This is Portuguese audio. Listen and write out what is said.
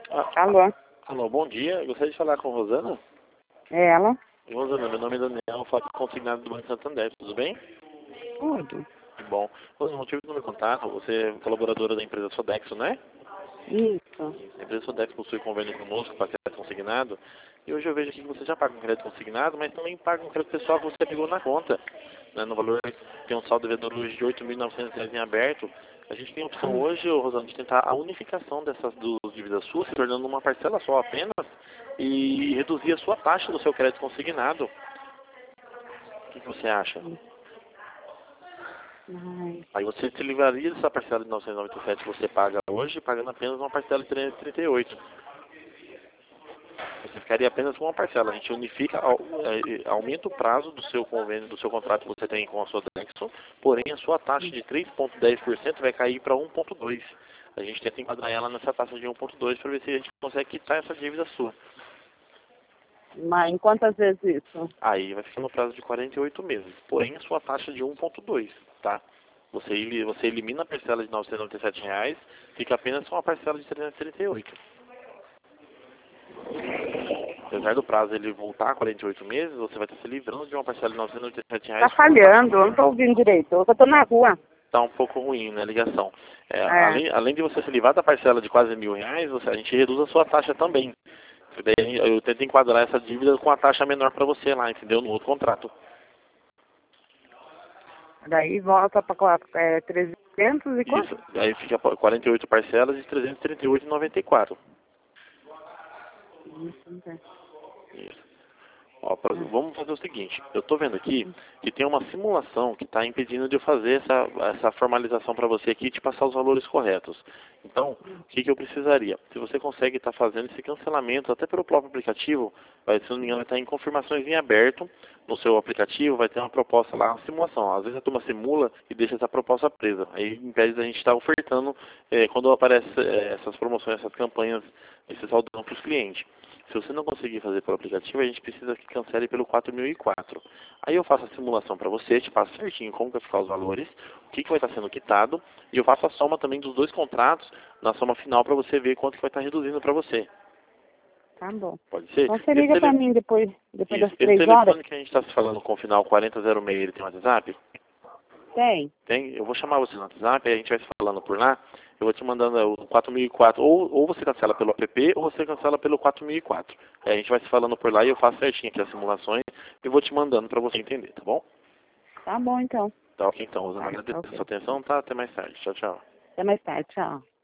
Alô? Alô, bom dia. Eu gostaria de falar com a Rosana. É ela? Rosana, meu nome é Daniel, eu falo consignado do Banco Santander, tudo bem? Tudo. Bom. Rosana, o motivo do meu contato, você é colaboradora da empresa Sodexo, né? Isso. A empresa Sodexo possui convênio conosco para crédito consignado. E hoje eu vejo aqui que você já paga um crédito consignado, mas também paga um crédito pessoal que você pegou na conta. Né? No valor, tem um saldo devedor hoje de R$ 8.900 em aberto. A gente tem a opção hoje, Rosana, de tentar a unificação dessas duas dívidas suas, se tornando uma parcela só apenas, e reduzir a sua taxa do seu crédito consignado. O que você acha? Ai, Aí você se livraria dessa parcela de 997 que você paga hoje, pagando apenas uma parcela de 338. Você ficaria apenas com uma parcela. A gente unifica, aumenta o prazo do seu convênio, do seu contrato que você tem com a Sodexo, porém a sua taxa de 3,10% vai cair para 1,2%. A gente tenta enquadrar ela nessa taxa de 1,2% para ver se a gente consegue quitar essa dívida sua. mas em quantas vezes isso? Aí vai ficar no prazo de 48 meses. Porém a sua taxa de 1,2%, tá? Você elimina a parcela de R$ 997, fica apenas com a parcela de 338. Apesar do prazo ele voltar a 48 meses, você vai estar se livrando de uma parcela de R$ 987 Tá com uma taxa. falhando, eu não tô ouvindo direito. Eu tô na rua. Tá um pouco ruim, né, a ligação. É. Além de você se livrar da parcela de quase R$ 1.000, a gente reduz a sua taxa também. E daí eu tento enquadrar essa dívida com a taxa menor para você lá, entendeu? No outro contrato. Daí volta pra 300 e quanto? Isso. Aí fica 48 parcelas de R$ 338,94. Isso. Isso. Ó, vamos fazer o seguinte, eu estou vendo aqui que tem uma simulação que está impedindo de eu fazer essa formalização para você aqui e te passar os valores corretos. Então, o que eu precisaria? Se você consegue estar fazendo esse cancelamento, até pelo próprio aplicativo, se não me engano, vai estar em confirmações em aberto no seu aplicativo, vai ter uma proposta lá, uma simulação. Às vezes a turma simula e deixa essa proposta presa. Aí impede da gente estar ofertando, quando aparecem essas promoções, essas campanhas, esse saldão para os clientes. Se você não conseguir fazer pelo aplicativo, a gente precisa que cancele pelo 4004. Aí eu faço a simulação para você, te passo certinho como vai ficar os valores, o que vai estar sendo quitado, e eu faço a soma também dos dois contratos na soma final para você ver quanto que vai estar reduzindo para você. Tá bom. Pode ser? Então você liga pra mim depois Isso. das Esse 3 horas? telefone que a gente está se falando com o final 4006, ele tem um WhatsApp? Tem. Tem? Eu vou chamar você no WhatsApp, aí a gente vai se falando por lá. Eu vou te mandando o 4004. Ou você cancela pelo app, ou você cancela pelo 4004. Aí a gente vai se falando por lá e eu faço certinho aqui as simulações e vou te mandando para você entender, tá bom? Tá bom então. Tá ok, então. Usando Tá, agradeço a ok. sua atenção, tá? Até mais tarde. Tchau, tchau. Até mais tarde, tchau.